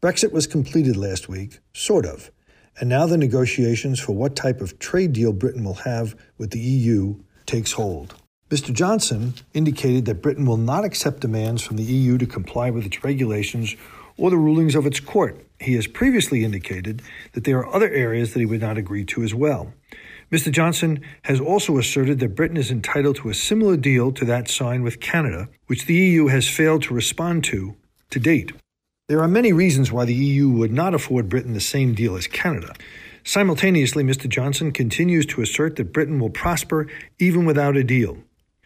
Brexit was completed last week, sort of, and now the negotiations for what type of trade deal Britain will have with the EU takes hold. Mr. Johnson indicated that Britain will not accept demands from the EU to comply with its regulations or the rulings of its court. He has previously indicated that there are other areas that he would not agree to as well. Mr. Johnson has also asserted that Britain is entitled to a similar deal to that signed with Canada, which the EU has failed to respond to date. There are many reasons why the EU would not afford Britain the same deal as Canada. Simultaneously, Mr. Johnson continues to assert that Britain will prosper even without a deal.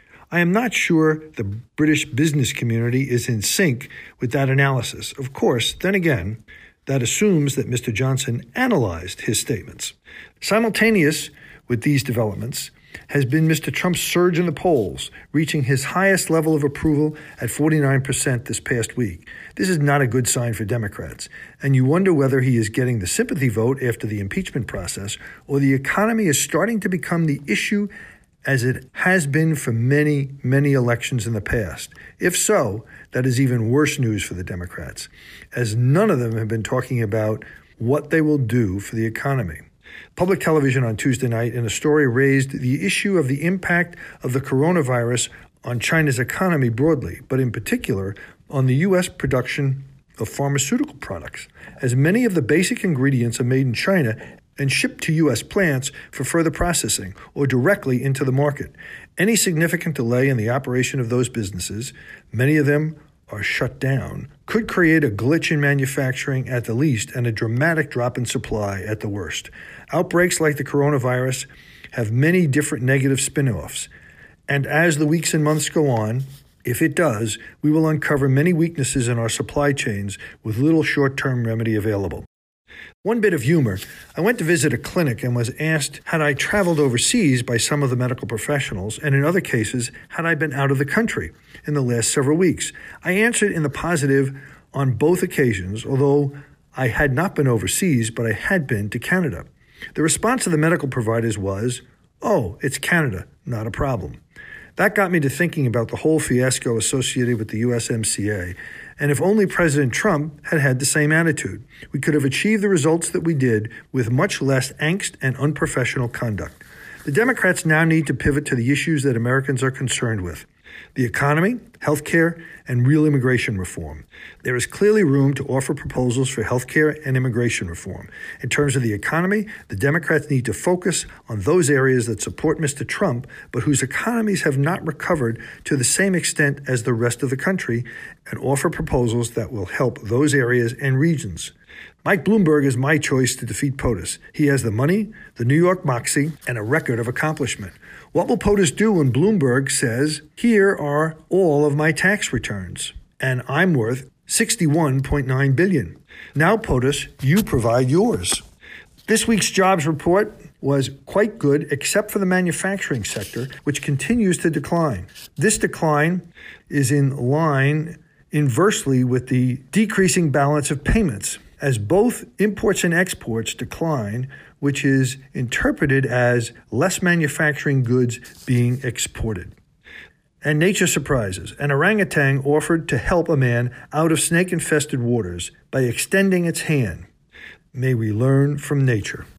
I am not sure the British business community is in sync with that analysis. Of course, then again, that assumes that Mr. Johnson analyzed his statements. Simultaneous with these developments has been Mr. Trump's surge in the polls, reaching his highest level of approval at 49% this past week. This is not a good sign for Democrats, and you wonder whether he is getting the sympathy vote after the impeachment process, or the economy is starting to become the issue as it has been for many, many elections in the past. If so, that is even worse news for the Democrats, as none of them have been talking about what they will do for the economy. Public television on Tuesday night in a story raised the issue of the impact of the coronavirus on China's economy broadly, but in particular on the U.S. production of pharmaceutical products, as many of the basic ingredients are made in China and shipped to U.S. plants for further processing or directly into the market. Any significant delay in the operation of those businesses, many of them are shut down, could create a glitch in manufacturing at the least and a dramatic drop in supply at the worst. Outbreaks like the coronavirus have many different negative spin-offs, and as the weeks and months go on, if it does, we will uncover many weaknesses in our supply chains with little short-term remedy available. One bit of humor, I went to visit a clinic and was asked had I traveled overseas by some of the medical professionals, and in other cases, had I been out of the country in the last several weeks. I answered in the positive on both occasions, although I had not been overseas, but I had been to Canada. The response of the medical providers was, "Oh, it's Canada, not a problem." That got me to thinking about the whole fiasco associated with the USMCA, and if only President Trump had had the same attitude, we could have achieved the results that we did with much less angst and unprofessional conduct. The Democrats now need to pivot to the issues that Americans are concerned with: the economy, healthcare, and real immigration reform. There is clearly room to offer proposals for healthcare and immigration reform. In terms of the economy, the Democrats need to focus on those areas that support Mr. Trump, but whose economies have not recovered to the same extent as the rest of the country, and offer proposals that will help those areas and regions. Mike Bloomberg is my choice to defeat POTUS. He has the money, the New York moxie, and a record of accomplishment. What will POTUS do when Bloomberg says, "Here are all of my tax returns, and I'm worth $61.9 billion. Now, POTUS, you provide yours." This week's jobs report was quite good, except for the manufacturing sector, which continues to decline. This decline is in line inversely with the decreasing balance of payments, as both imports and exports decline, which is interpreted as less manufacturing goods being exported. And nature surprises. An orangutan offered to help a man out of snake-infested waters by extending its hand. May we learn from nature.